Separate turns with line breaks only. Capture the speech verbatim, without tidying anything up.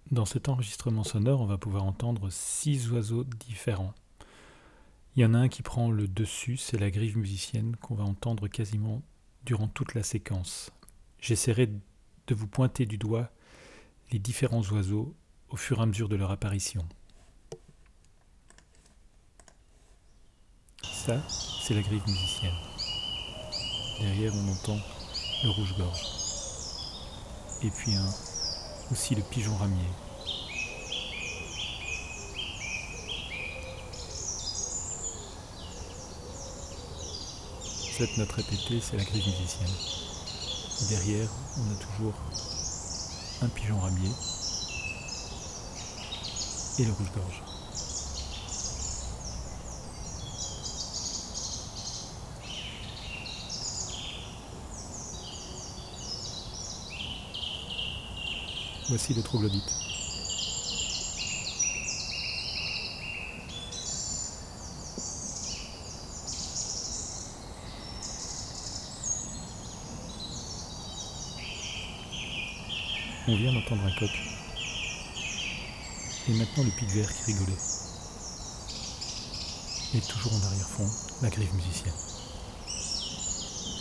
Dans cet enregistrement sonore, on va pouvoir entendre six oiseaux différents. Il y en a un qui prend le dessus, c'est la grive musicienne qu'on va entendre quasiment durant toute la séquence. J'essaierai de vous pointer du doigt les différents oiseaux au fur et à mesure de leur apparition. Ça, c'est la grive musicienne. Derrière, on entend le rouge-gorge. Et puis un, aussi le pigeon ramier. Cette note répétée, c'est la grive musicienne. Et derrière, on a toujours un pigeon ramier et le rouge-gorge. Voici le troglodyte. On vient d'entendre un coq. Et maintenant le pic-vert qui rigolait. Et toujours en arrière-fond, la grive musicienne.